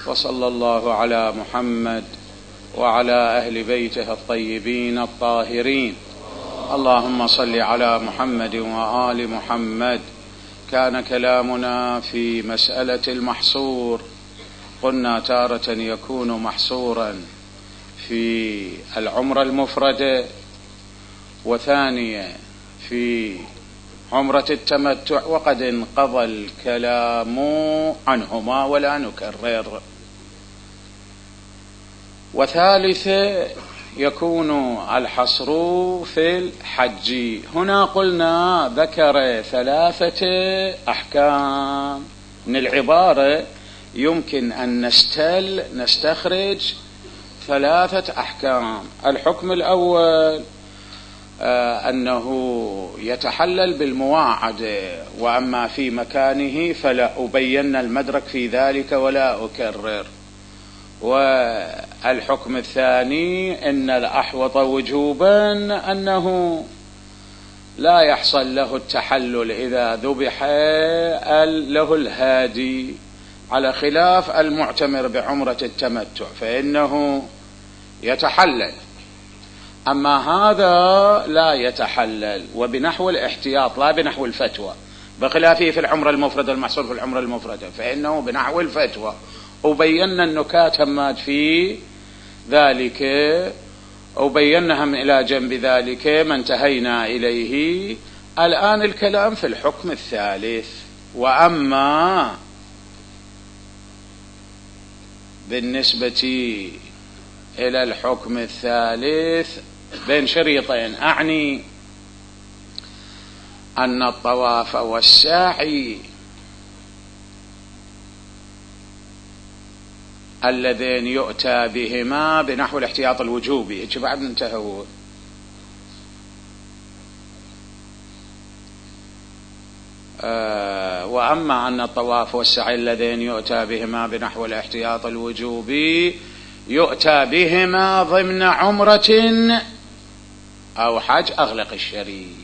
وصلى الله على محمد وعلى أهل بيته الطيبين الطاهرين. اللهم صل على محمد وآل محمد. كان كلامنا في مسألة المحصور، قلنا تارة يكون محصورا في العمرة المفردة، وثانية في عمرة التمتع، وقد انقضى الكلام عنهما ولا نكرر. وثالثة يكون الحصر في الحج. هنا قلنا ذكر 3 أحكام. من العبارة يمكن أن نستخرج 3 أحكام. الحكم الأول أنه يتحلل بالمواعدة، وأما في مكانه فلا أبين المدرك في ذلك ولا أكرر. والحكم الثاني أن الأحوط وجوبا أنه لا يحصل له التحلل إذا ذبح له الهادي، على خلاف المعتمر بعمرة التمتع فإنه يتحلل، أما هذا لا يتحلل، وبنحو الاحتياط لا بنحو الفتوى، بخلافه في العمرة المفردة المحصور في العمرة المفردة فإنه بنحو الفتوى. وبينا النكات همات في ذلك، وبينا هم إلى جنب ذلك ما انتهينا إليه. الآن الكلام في الحكم الثالث. وأما بالنسبة إلى الحكم الثالث بين شريطين، أعني أن الطواف والسعي اللذين يؤتى بهما بنحو الاحتياط الوجوبي. إيش بعد انتهوا؟ وأما أن الطواف والسعي اللذين يؤتى بهما بنحو الاحتياط الوجوبي يؤتى بهما ضمن عمرة أو حج. أغلق الشريط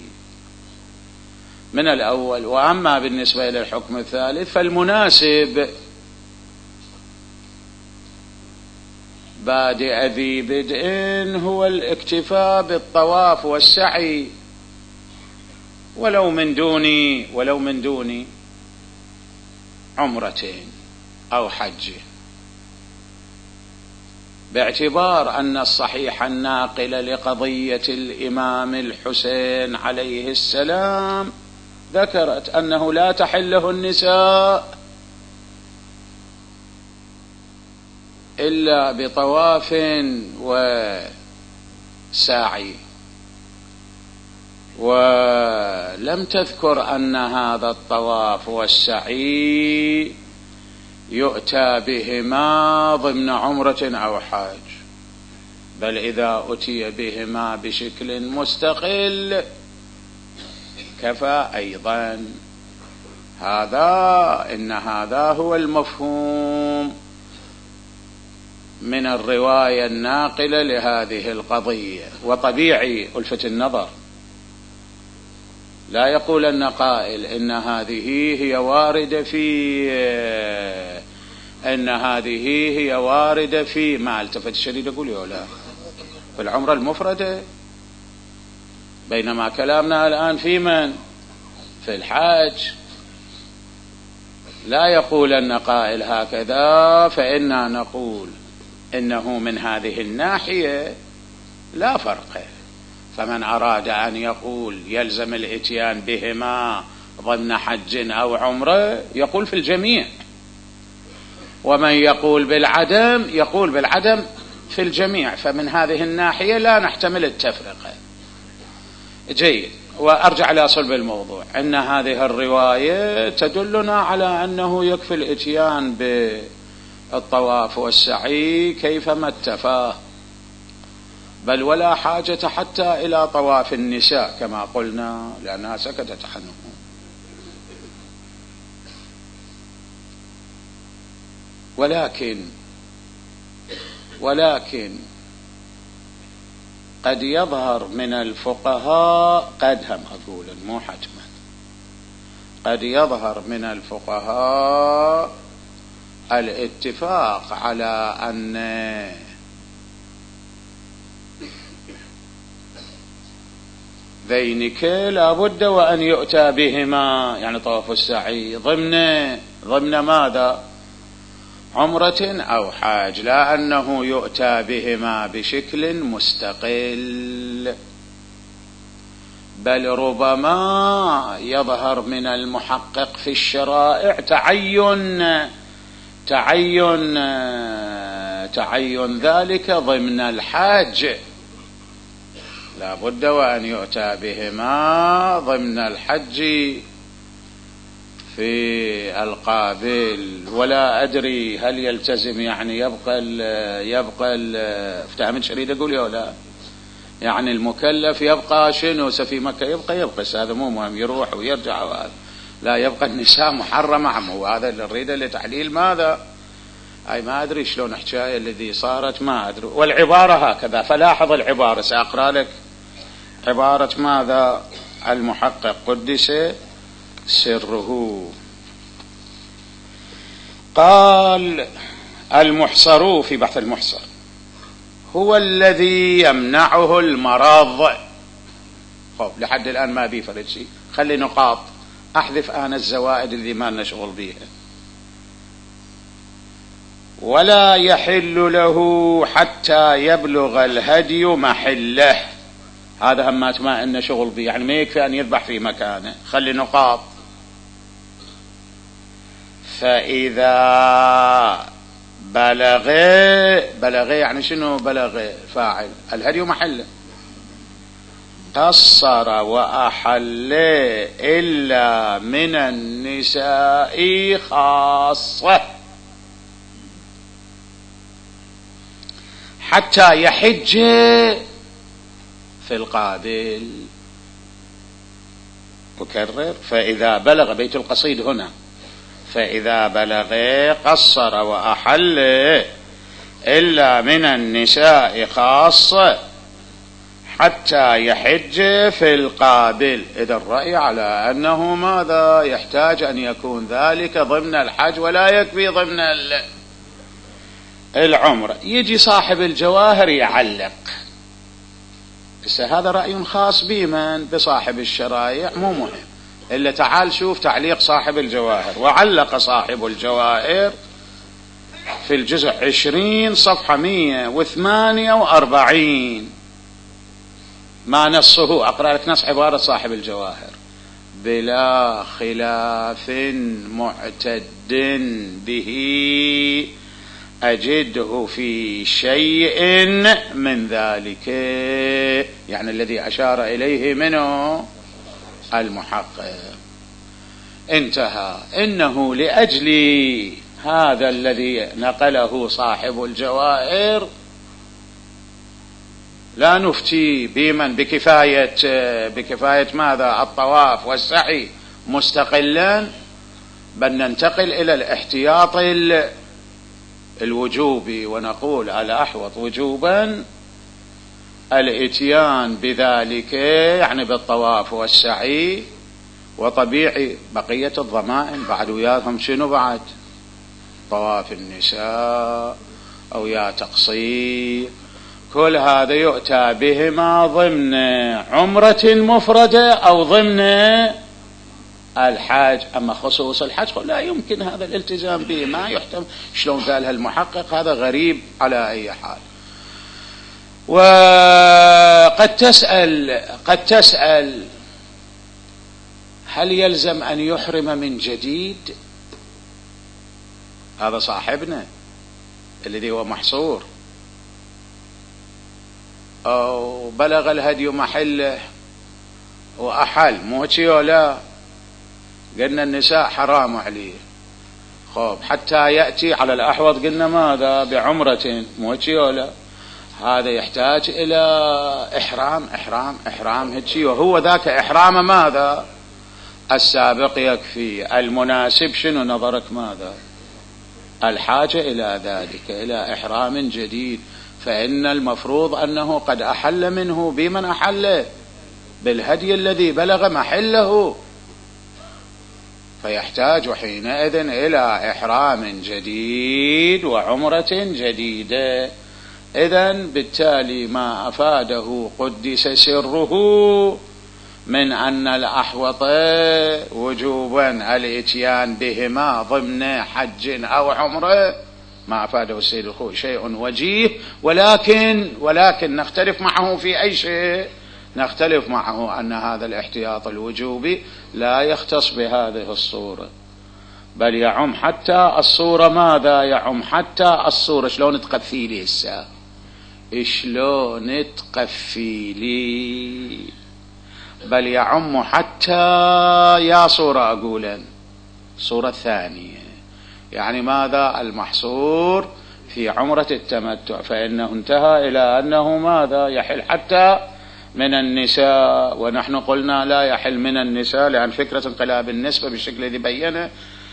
من الأول. وأما بالنسبة إلى الحكم الثالث فالمناسب بادئ ذي بدء هو الاكتفاء بالطواف والسعي ولو من دون عمرتين أو حج، باعتبار أن الصحيح الناقل لقضية الإمام الحسين عليه السلام ذكرت أنه لا تحله النساء إلا بطواف وسعي، ولم تذكر أن هذا الطواف والسعي يؤتى بهما ضمن عمرة أو حج، بل إذا أتي بهما بشكل مستقل كفى أيضا. هذا هو المفهوم من الرواية الناقلة لهذه القضية. وطبيعي ألفت النظر لا يقول أن قائل إن هذه هي واردة في ما التفت الشديد يقول لا في العمرة المفردة، بينما كلامنا الآن في الحج. لا يقول أن قائل هكذا، فإننا نقول إنه من هذه الناحية لا فرق. فمن أراد أن يقول يلزم الإتيان بهما ضمن حج أو عمرة يقول في الجميع، ومن يقول بالعدم في الجميع. فمن هذه الناحية لا نحتمل التفرقة. جيد. وأرجع إلى صلب الموضوع، أن هذه الرواية تدلنا على أنه يكفي الإتيان بالطواف والسعي كيفما اتفاه، بل ولا حاجة حتى إلى طواف النساء كما قلنا لأنها سكتت عنه. ولكن قد يظهر من الفقهاء، مو حتما، قد يظهر من الفقهاء الاتفاق على أن ذينك لا بد وأن يؤتى بهما، يعني طواف السعي ضمن ماذا؟ عمرة أو حاج، لا أنه يؤتى بهما بشكل مستقل. بل ربما يظهر من المحقق في الشرائع تعين ذلك ضمن الحاج، لا بد وأن يؤتى بهما ضمن الحج في القابل. ولا أدري هل يلتزم، يعني يبقى افتهم شريد أقول يا لا، يعني المكلف يبقى شنو في مكة يبقى هذا مو مهم، يروح ويرجع، وهذا لا يبقى النساء محرمة عمو، هذا اللي نريده لتحليل ماذا؟ أي ما أدري شلون الحكاية الذي صارت، ما أدري. والعبارة هكذا، فلاحظ العبارة، سأقرأ لك عبارة ماذا المحقق قدس سره. قال المحصر في بحث المحصر هو الذي يمنعه المرض. لحد الآن ما بي فرد شيء، خلي نقاط، أحذف أنا الزوائد اللي ما لنا شغل بيها. ولا يحل له حتى يبلغ الهدي محله، هذا همات ما إن شغل بيه، يعني ما يكفي أن يذبح في مكانه، خلي نقاط. فإذا بلغ يعني شنو بلغ؟ فاعل، الهدي محله. قصر وأحل إلا من النساء خاصة حتى يحج في القابل. أكرر، فإذا بلغ، بيت القصيد هنا، فإذا بلغ قصر وأحل إلا من النساء خاصة حتى يحج في القابل. إذا الرأي على أنه ماذا؟ يحتاج أن يكون ذلك ضمن الحج ولا يكفي ضمن العمرة. يجي صاحب الجواهر يعلق، بس هذا رأي خاص بمن؟ بصاحب الشرائع، مو مهم إلا تعال شوف تعليق صاحب الجواهر. وعلق صاحب الجواهر في الجزء 20 صفحة 148 ما نصه، أقرأ لك نص عبارة صاحب الجواهر: بلا خلاف معتد به أجده في شيء من ذلك، يعني الذي أشار إليه منه المحقق. انتهى. إنه لأجل هذا الذي نقله صاحب الجواهر لا نفتي بمن بكفاية ماذا؟ الطواف والسعي مستقلا، بل ننتقل إلى الاحتياط الوجوبي، ونقول الأحوط وجوبا الاتيان بذلك، يعني بالطواف والسعي. وطبيعي بقية الضمائم بعد وياهم شنو بعد؟ طواف النساء أو يا تقصير، كل هذا يؤتى بهما ضمن عمرة مفردة أو ضمن الحاج. أما خصوص الحج لا يمكن هذا الالتزام به، ما يحتمل. شلون قالها المحقق؟ هذا غريب على أي حال. وقد تسأل هل يلزم أن يحرم من جديد؟ هذا صاحبنا الذي هو محصور، أو بلغ الهدي محله وأحل، مو هيك ولا؟ قلنا النساء حرام عليه، حتى يأتي على الأحوط قلنا ماذا؟ بعمرة، مو هيك ولا؟ هذا يحتاج إلى إحرام هيك، وهو ذاك إحرام ماذا؟ السابق يكفي. المناسب شنو نظرك ماذا؟ الحاجة إلى ذلك، إلى إحرام جديد. فإن المفروض أنه قد أحل منه بمن أحل؟ بالهدي الذي بلغ محله. فيحتاج حينئذ إلى إحرام جديد وعمرة جديدة. إذن بالتالي ما أفاده قدس سره من أن الأحوط وجوبا الإتيان بهما ضمن حج أو عمرة، ما أفاده السيد الخوئي شيء وجيه، ولكن نختلف معه في أي شيء؟ نختلف معه أن هذا الاحتياط الوجوبي لا يختص بهذه الصورة، بل يعم حتى الصورة. ماذا يعم حتى الصورة؟ شلون تقفي لي الساعة؟ شلون تقفي لي؟ بل يعم حتى يا صورة أقولا صورة ثانية. يعني ماذا المحصور في عمرة التمتع؟ فإنه انتهى إلى أنه ماذا يحل حتى من النساء، ونحن قلنا لا يحل من النساء لأن فكرة انقلاب النسبة بالشكل الذي بينه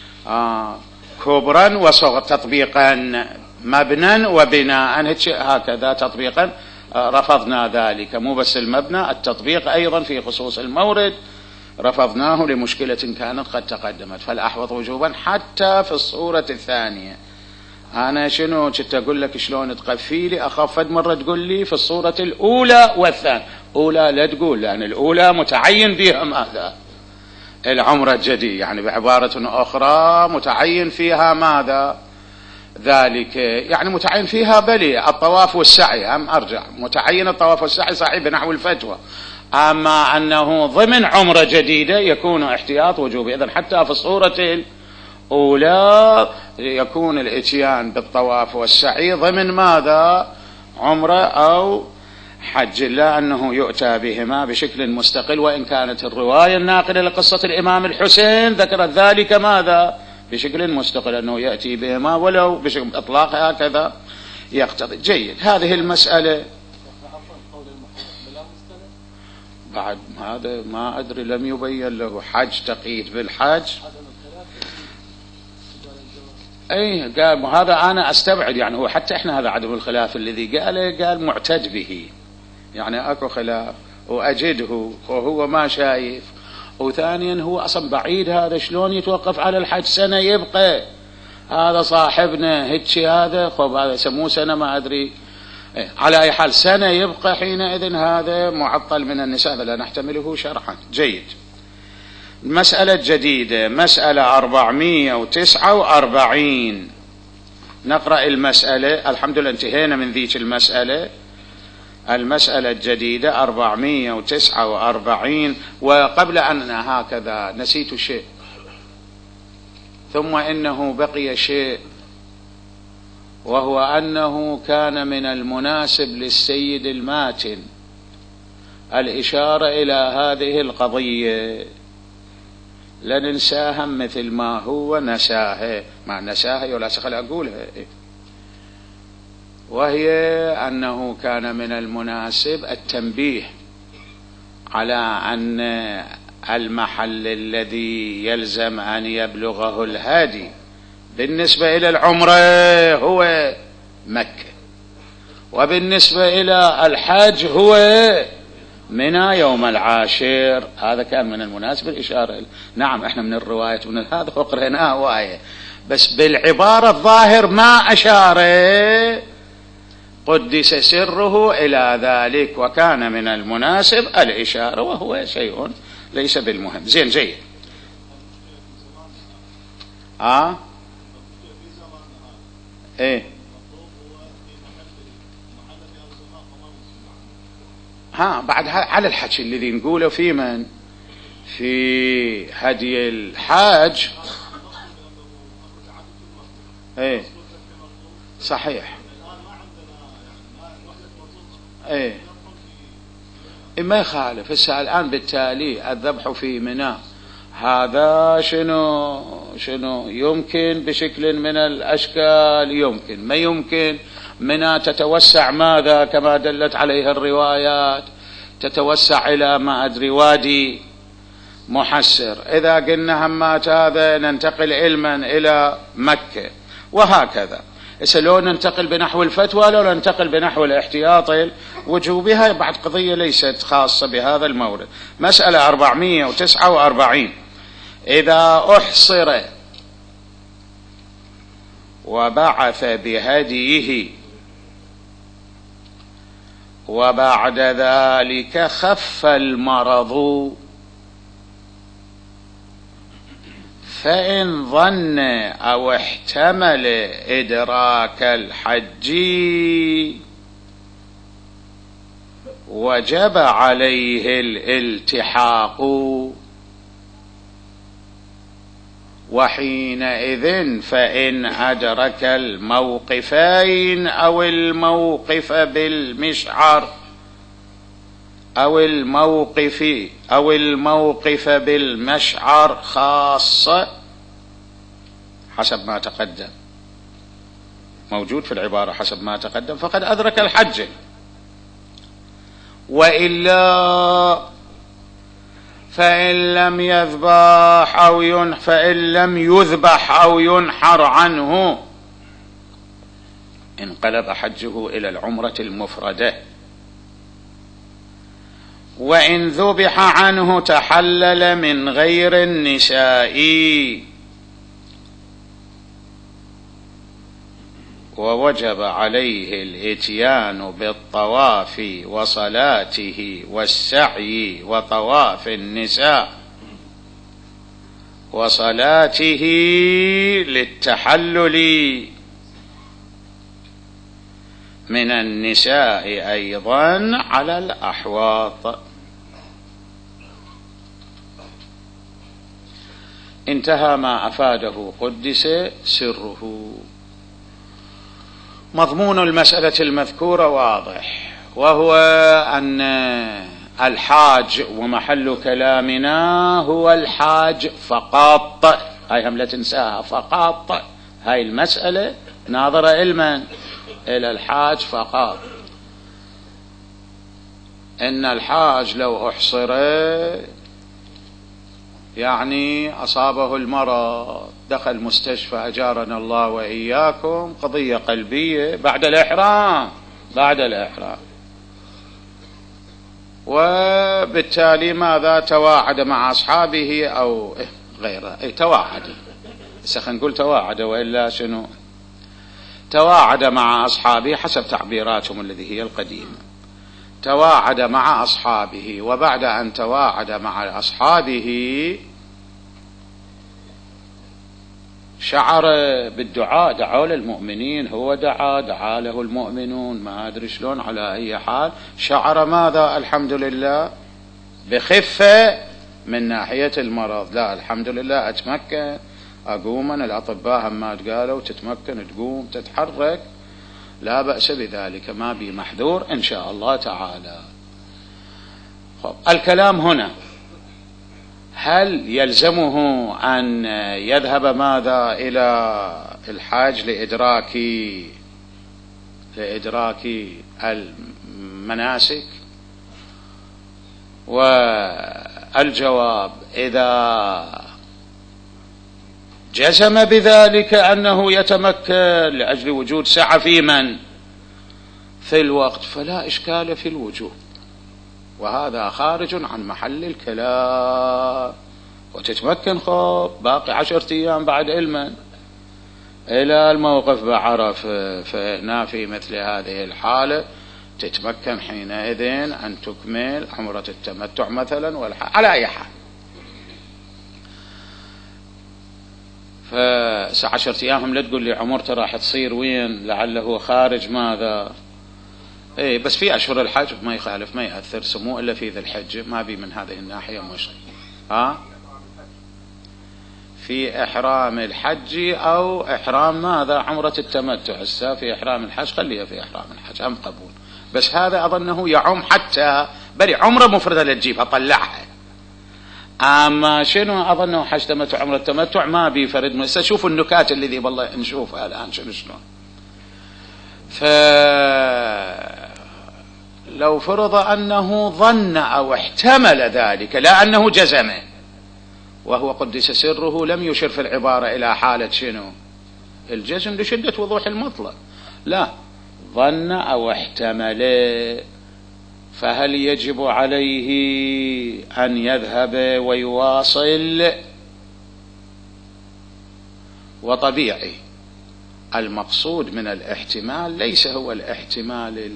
كبرا وصغر، تطبيقا مبنى وبناء، هكذا تطبيقا رفضنا ذلك، مو بس المبنى، التطبيق أيضا في خصوص المورد رفضناه لمشكلة كانت قد تقدمت. فالأحوط وجوبا حتى في الصورة الثانية. أنا شنو كنت أقول لك شلون تقفي لي؟ أخاف مرة تقول لي في الصورة الأولى والثانية. أولى لا تقول، لأن الأولى متعين فيها ماذا؟ العمرة الجديد، يعني بعبارة أخرى متعين فيها ماذا؟ ذلك يعني متعين فيها بلي الطواف والسعي، أرجع متعين الطواف والسعي صحيح بنحو الفتوى، أما أنه ضمن عمرة جديدة يكون احتياط وجوبي. إذن حتى في الصورة الأولى يكون الإتيان بالطواف والسعي ضمن ماذا؟ عمرة أو حج، لا أنه يؤتى بهما بشكل مستقل، وإن كانت الرواية الناقلة لقصة الإمام الحسين ذكرت ذلك ماذا؟ بشكل مستقل، أنه يأتي بهما ولو بشكل إطلاق هكذا يقتضي. جيد. هذه المسألة بعد هذا ما أدري لم يبين له حج تقييد بالحج. أي قال هذا أنا أستبعد، يعني هو حتى إحنا هذا عدم الخلاف الذي قال معتد به، يعني أكو خلاف وأجده وهو ما شايف. وثانيا هو أصلا بعيد، هذا شلون يتوقف على الحج سنة يبقى؟ هذا صاحبنا هيك هذا خب هذا سموه سنة ما أدري، على أي حال سنة يبقى حينئذ هذا معطل من النساء، لا نحتمله شرحا. جيد. مسألة جديدة، مسألة 449. نقرأ المسألة. الحمد لله انتهينا من ذيك المسألة. المسألة الجديدة 449. وقبل أن هكذا نسيت شيء، ثم إنه بقي شيء، وهو أنه كان من المناسب للسيد الماتن الإشارة إلى هذه القضية، لا ننساها مثل ما هو نساها، ما نساها ولا سخل أقولها، وهي أنه كان من المناسب التنبيه على أن المحل الذي يلزم أن يبلغه الهادي بالنسبة إلى العمرة هو مكة، وبالنسبة إلى الحج هو منى يوم العاشر. هذا كان من المناسب الإشارة. نعم احنا من الرواية من هذا وقرأناه واية، بس بالعبارة الظاهر ما أشار قدس سره إلى ذلك، وكان من المناسب الإشارة، وهو شيء ليس بالمهم. زين. جيد. ايه بعد على الحكي الذي نقوله في من في هدي الحاج. ايه صحيح. ايه ما يخالف. هسه الآن بالتالي الذبح في منى هذا شنو يمكن بشكل من الأشكال، يمكن ما يمكن. منى تتوسع ماذا كما دلت عليها الروايات، تتوسع إلى ما أدري وادي محسر. إذا قلنا همات هذا ننتقل علما إلى مكة، وهكذا. لو ننتقل بنحو الفتوى لو ننتقل بنحو الاحتياط وجوبها بعد قضية ليست خاصة بهذا المورد. مسألة 449. إذا أحصر وبعث بهديه وبعد ذلك خف المرض، فإن ظن أو احتمل إدراك الحج وجب عليه الالتحاق، وحينئذ فإن أدرك الموقفين أو الموقف بالمشعر خاصة حسب ما تقدم، موجود في العبارة حسب ما تقدم، فقد أدرك الحج. وإلا فإن لم يذبح أو ينحر عنه انقلب حجه إلى العمرة المفردة، وإن ذبح عنه تحلل من غير النساء، ووجب عليه الإتيان بالطواف وصلاته والسعي وطواف النساء وصلاته للتحلل من النساء أيضا على الأحواط. انتهى ما أفاده قدس سره. مضمون المسألة المذكورة واضح، وهو أن الحاج ومحل كلامنا هو الحاج فقط، هاي هم لا تنساها، فقط هاي المسألة ناظرة إلى الحاج فقط. إن الحاج لو أحصر يعني أصابه المرض، دخل مستشفى أجارنا الله وإياكم، قضية قلبية بعد الإحرام، وبالتالي ماذا؟ تواعد مع أصحابه أو غيره، تواعد، خلينا نقول تواعد، وإلا شنو؟ تواعد مع أصحابه حسب تعبيراتهم الذي هي القديمة، تواعد مع أصحابه، وبعد أن تواعد مع أصحابه شعر بالدعاء، دعوا للمؤمنين، هو دعا له المؤمنون، ما أدري شلون، على أي حال شعر ماذا؟ الحمد لله بخفة من ناحية المرض، لا الحمد لله أتمكن أقوم، أنا الأطباء هم ما قالوا تتمكن تقوم تتحرك، لا بأس بذلك، ما بي محذور إن شاء الله تعالى. الكلام هنا هل يلزمه أن يذهب ماذا؟ إلى الحاج لإدراك المناسك؟ والجواب إذا جزم بذلك أنه يتمكن لأجل وجود سعة في الوقت فلا إشكال في الوجوب، وهذا خارج عن محل الكلام، وتتمكن باقي 10 أيام بعد إلى الموقف بعرف، فهنا في مثل هذه الحالة تتمكن حينئذ أن تكمل عمرة التمتع مثلا على أي حال. ف10 أيام لا تقول لي عمرته راح تصير وين، لعله خارج ماذا، بس في أشهر الحج ما يخالف، ما يأثر سمو إلا في ذي الحج، ما بي من هذه الناحية مشكلة. في إحرام الحج أو إحرام ماذا؟ عمرة التمتع، في إحرام الحج خليها في إحرام الحج، أم قبول، بس هذا أظنه يعم حتى بري عمرة مفردة لا تجيبها طلعها، أما شنو أظنه حج تمتع عمرة التمتع ما بي فرد. شوفوا النكات الذي والله نشوفها الآن شلون. لو فرض أنه ظن أو احتمل ذلك لا أنه جزم، وهو قدس سره لم يشر في العبارة إلى حالة شنو؟ الجزم لشدة وضوح المطلق، لا، ظن أو احتمل، فهل يجب عليه أن يذهب ويواصل وطبيعي. المقصود من الاحتمال ليس هو الاحتمال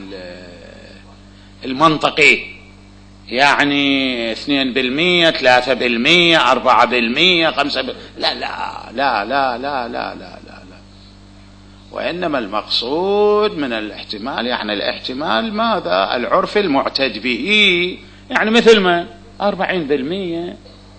المنطقي، يعني 2%، 3%، 4%، 5%، لا لا لا لا لا لا لا لا لا. وإنما المقصود من الاحتمال يعني الاحتمال ماذا؟ العرف المعتد به، يعني مثل ما 40%،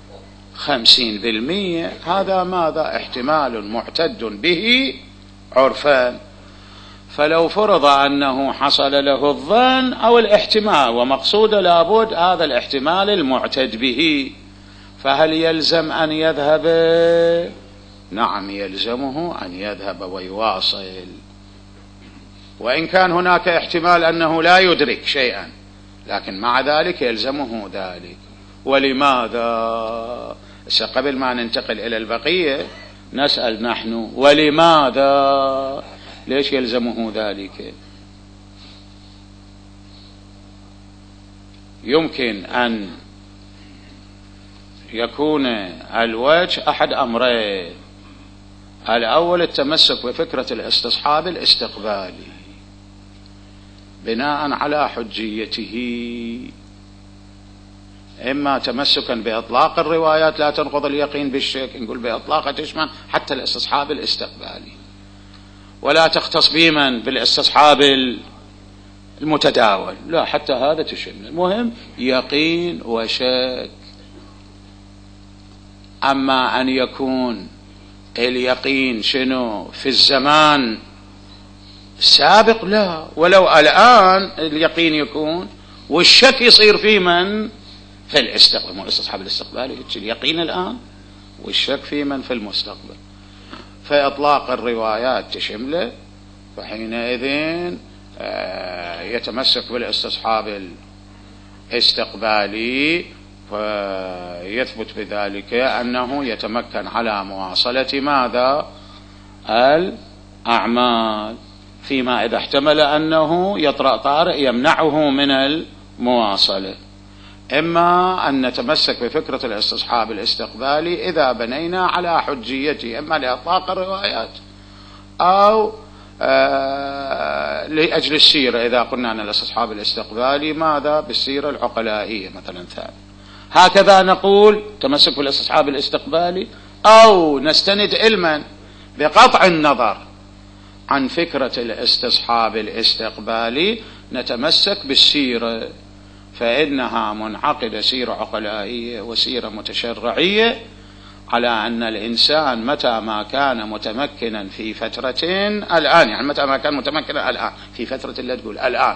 50%، هذا ماذا؟ احتمال معتد به عرفا. فلو فرض أنه حصل له الظن أو الاحتمال ومقصود لابد هذا الاحتمال المعتد به، فهل يلزم أن يذهب؟ نعم يلزمه أن يذهب ويواصل، وإن كان هناك احتمال أنه لا يدرك شيئا، لكن مع ذلك يلزمه ذلك. ولماذا؟ قبل ما ننتقل إلى البقية نسأل نحن ولماذا؟ ليش يلزمه ذلك؟ يمكن أن يكون الوجه أحد أمرين: الأول التمسك بفكرة الاستصحاب الاستقبالي بناء على حجيته، إما تمسكا بإطلاق الروايات لا تنقض اليقين بالشك، نقول بإطلاق تشمل حتى الاستصحاب الاستقبالي، ولا تختص بمن بالاستصحاب المتداول، لا حتى هذا تشمل. المهم يقين وشك. أما أن يكون اليقين شنو في الزمان السابق، لا، ولو الآن اليقين يكون والشك يصير في من؟ في الاستقبال. مو الاستصحاب الاستقبالي اليقين الآن والشك في من؟ في المستقبل. فإطلاق الروايات تشمله، فحينئذ يتمسك بالاستصحاب الاستقبالي، ويثبت بذلك أنه يتمكن على مواصلة ماذا؟ الأعمال، فيما إذا احتمل أنه يطرأ طارئ يمنعه من المواصلة. إما أن نتمسك بفكرة الاستصحاب الاستقبالي إذا بنينا على حجيته، إما لإطلاق الروايات أو لأجل السيرة، إذا قلنا أن الاستصحاب الاستقبالي ماذا؟ بالسيرة العقلائية مثلا ثاني. هكذا نقول تمسك بالاستصحاب الاستقبالي، أو نستند علما بقطع النظر عن فكرة الاستصحاب الاستقبالي نتمسك بالسيرة، فإنها منعقدة سيرة عقلائية وسيرة متشرعية، على أن الإنسان متى ما كان متمكنا في فترة الآن، يعني متى ما كان متمكنا الآن في فترة اللي تقول الآن،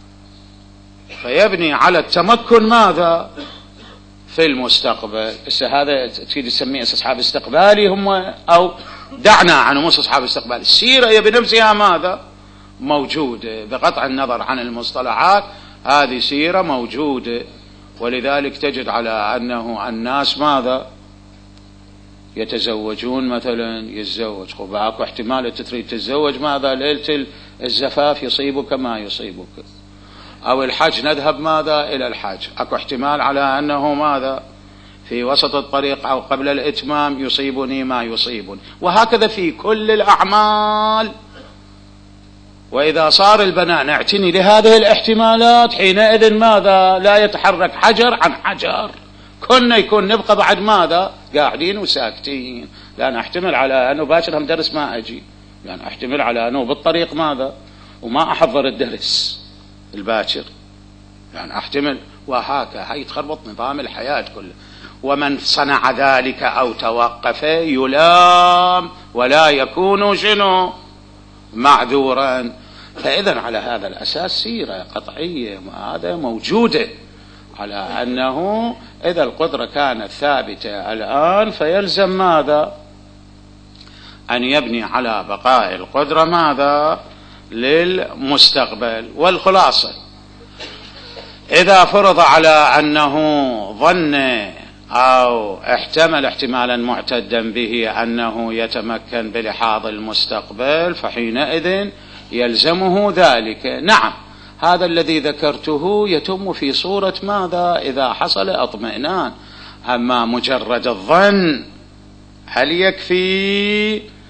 فيبني على التمكن ماذا؟ في المستقبل. هذا تريد تسميه استصحاب استقبالي هم، أو دعنا عنهم استصحاب استقبالي. السيرة هي بنفسها ماذا؟ موجودة، بقطع النظر عن المصطلحات هذه سيرة موجودة. ولذلك تجد على أنه الناس ماذا؟ يتزوجون مثلا، يتزوج اكو احتمال تريد تتزوج ماذا؟ ليلة الزفاف يصيبك ما يصيبك، أو الحج نذهب ماذا؟ إلى الحج، اكو احتمال على أنه ماذا؟ في وسط الطريق أو قبل الإتمام يصيبني ما يصيبني، وهكذا في كل الأعمال. وإذا صار البناء نعتني لهذه الاحتمالات، حينئذ ماذا؟ لا يتحرك حجر عن حجر، كنا يكون نبقى بعد ماذا؟ قاعدين وساكتين. لأن أحتمل على أنه باكر هم درس ما أجي، يعني أحتمل على أنه بالطريق ماذا؟ وما أحضر الدرس الباكر، يعني أحتمل، وهكذا هاي تخربط نظام الحياة كله. ومن صنع ذلك أو توقف يلام ولا يكون شنو؟ معذورا. فإذا على هذا الأساس سيرة قطعية هذا موجودة على أنه إذا القدرة كانت ثابتة الآن فيلزم ماذا؟ أن يبني على بقاء القدرة ماذا؟ للمستقبل. والخلاصة إذا فرض على أنه ظن أو احتمل احتمالا معتدا به أنه يتمكن بلحاظ المستقبل، فحينئذ يلزمه ذلك. نعم، هذا الذي ذكرته يتم في صورة ماذا؟ إذا حصل اطمئنان. أما مجرد الظن هل يكفي؟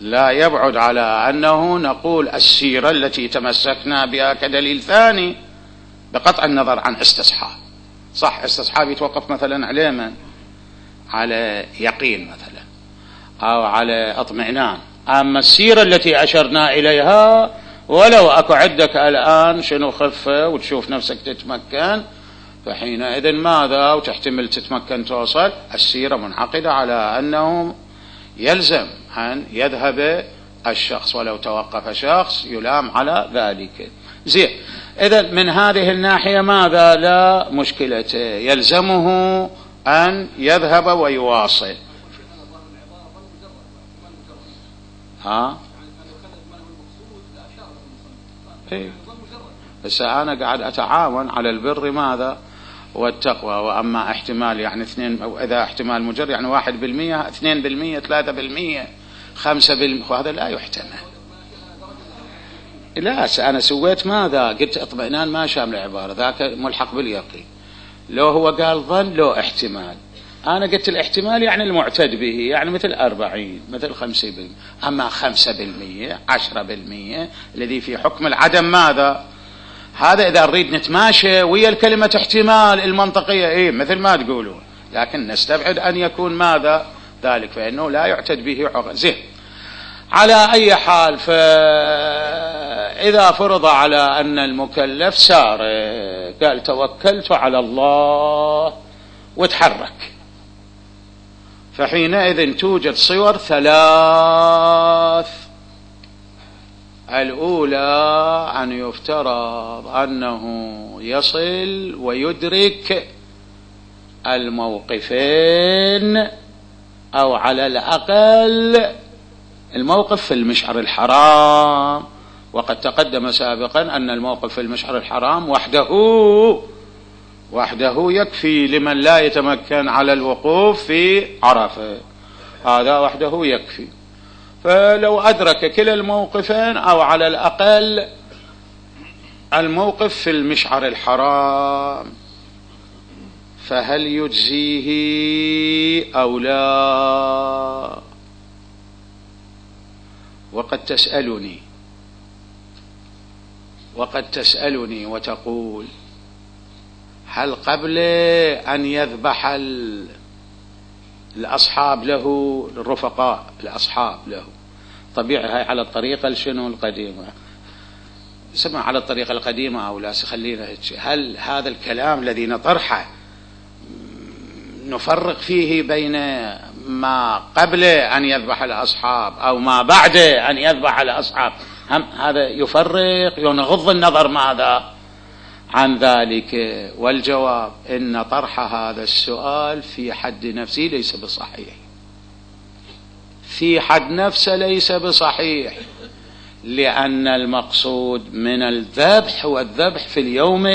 لا يبعد على أنه نقول السيرة التي تمسكنا بها كدليل ثاني بقطع النظر عن استصحاب. صح، استصحاب يتوقف مثلا على من؟ على يقين مثلا أو على اطمئنان. أما السيرة التي أشرنا إليها ولو أكو عندك الآن شنو خفة وتشوف نفسك تتمكن، فحينئذ ماذا وتحتمل تتمكن توصل، السيرة منعقدة على أنه يلزم أن يذهب الشخص، ولو توقف شخص يلام على ذلك. زين، إذن من هذه الناحية ماذا؟ لا مشكلة، يلزمه أن يذهب ويواصل. بس أنا قاعد أتعاون على البر ماذا والتقوى، وأما احتمال يعني 2 أو إذا احتمال مجرد يعني 1%، 2%، 3%، 5%، وهذا لا يحتمل. لا، أنا سويت ماذا؟ قلت اطمئنان ما شامل العبارة، ذاك ملحق باليقين. لو هو قال ظن لو احتمال، أنا قلت الاحتمال يعني المعتد به، يعني مثل 40 مثل 50%. أما 5%، 10% الذي في حكم العدم ماذا؟ هذا إذا نريد نتماشى ويا الكلمة احتمال المنطقية مثل ما تقولون، لكن نستبعد أن يكون ماذا ذلك، فإنه لا يعتد به عقل. زين، على أي حال، فإذا فرض على أن المكلف سار قال توكلت على الله وتحرك، فحينئذ توجد صور 3. الأولى أن يفترض أنه يصل ويدرك الموقفين، أو على الأقل الموقف في المشعر الحرام. وقد تقدم سابقا أن الموقف في المشعر الحرام وحده يكفي لمن لا يتمكن على الوقوف في عرفة، هذا وحده يكفي. فلو أدرك كلا الموقفين أو على الأقل الموقف في المشعر الحرام، فهل يجزيه أو لا؟ وقد تسألني وتقول هل قبل أن يذبح الأصحاب له، الرفقاء الأصحاب له، طبيعي هاي على الطريقة الشنو القديمة، سمع على الطريقة القديمة أو لا، خلينا هل هذا الكلام الذي نطرحه نفرق فيه بين ما قبل أن يذبح الأصحاب أو ما بعد أن يذبح الأصحاب؟ هذا يفرق، ينغض النظر ماذا عن ذلك. والجواب إن طرح هذا السؤال في حد نفسه ليس بصحيح، في حد نفسه ليس بصحيح، لأن المقصود من الذبح هو الذبح في اليوم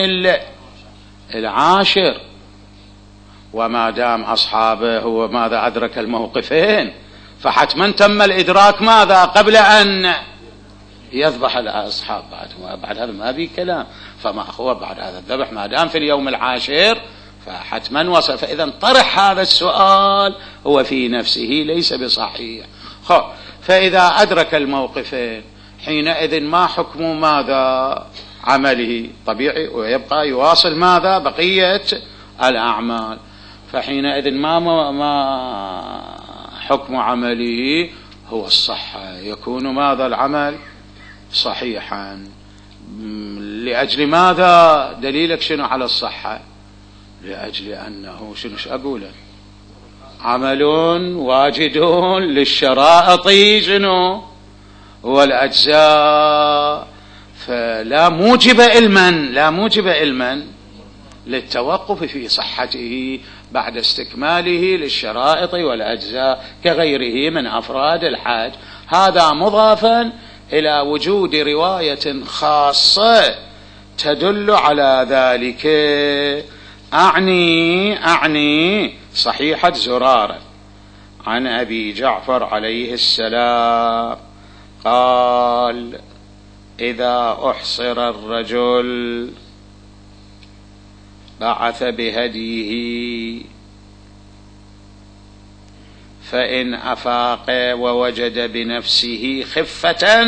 10، وما دام أصحابه هو ماذا أدرك الموقفين، فحتما تم الإدراك ماذا قبل أن يذبح الأصحاب. بعد هذا ما بي كلام، فما هو بعد هذا الذبح ما دام في اليوم 10 فحتما وصل. فإذا طرح هذا السؤال هو في نفسه ليس بصحيح. فإذا أدرك الموقفين حينئذ ما حكم ماذا عمله؟ طبيعي ويبقى يواصل ماذا بقية الأعمال. فحينئذ ما حكم عمله؟ هو الصحة، يكون ماذا العمل صحيحا. لأجل ماذا؟ دليلك شنو على الصحة؟ لأجل أنه شنو أقوله؟ عمل واجد للشرائط شنو والأجزاء، فلا موجب علما للتوقف في صحته بعد استكماله للشرائط والأجزاء كغيره من أفراد الحاج. هذا مضافا إلى وجود رواية خاصة تدل على ذلك. أعني صحيحة زرارة عن أبي جعفر عليه السلام قال: إذا أحصر الرجل بعث بهديه فإن أفاق ووجد بنفسه خفة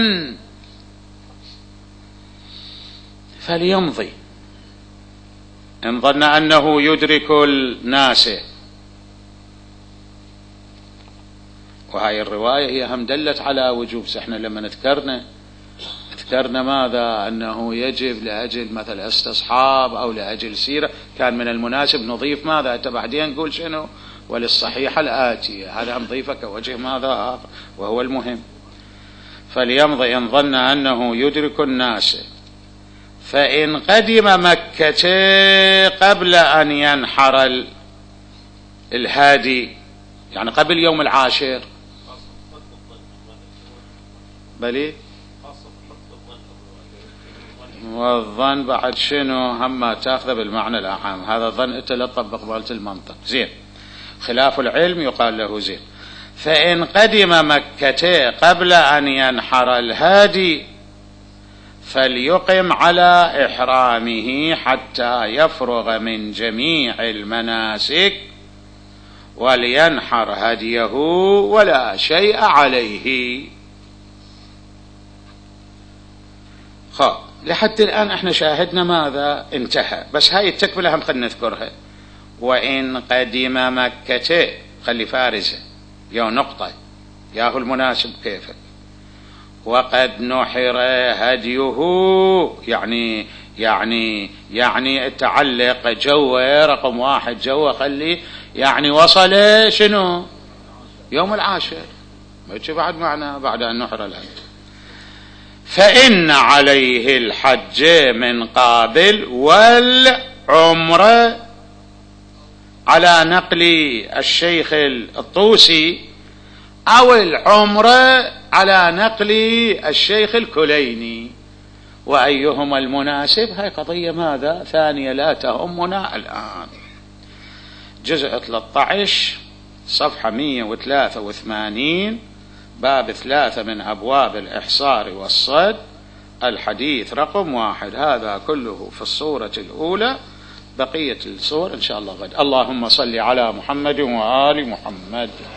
فليمضي إن ظن أنه يدرك الناس. وهاي الرواية هي هم دلت على وجوب. احنا لما ذكرنا ماذا؟ أنه يجب لأجل مثل استصحاب أو لأجل سيرة، كان من المناسب نضيف ماذا؟ أنت بعدين نقول شنو؟ وللصحيحة الآتية، هذا نضيفه كوجه ماذا وهو المهم. فليمضي إن ظن أنه يدرك الناس. فإن قدم مكة قبل أن ينحر الهادي، يعني قبل يوم العاشر، بلي والظن بعد شنو هم تاخذه بالمعنى الأعم. هذا الظن أنت لا تطبق بالت المنطق. زين، خلاف العلم يقال له زين. فإن قدم مكة قبل أن ينحر الهادي فليقم على إحرامه حتى يفرغ من جميع المناسك ولينحر هديه ولا شيء عليه. لحد الآن احنا شاهدنا ماذا؟ انتهى. بس هاي التكملة هم خلنا نذكرها. وإن قدم مكة، خلي فارزة يا نقطة ياهو المناسب كيفك. وقد نحر هديه، يعني تعلق جوه رقم واحد، جوه خلي يعني وصل شنو؟ يوم العاشر، ما يجي بعد معنا بعد أن نحر الهدي. فإن عليه الحج من قابل والعمرة على نقل الشيخ الطوسي، أو العمرة على نقل الشيخ الكليني، وأيهما المناسب هاي قضية ماذا ثانية لا تهمنا الآن. جزء 13 صفحة 183 باب 3 من أبواب الإحصار والصد، الحديث رقم 1. هذا كله في الصورة الأولى، بقية الصور إن شاء الله غد. اللهم صل على محمد وآل محمد.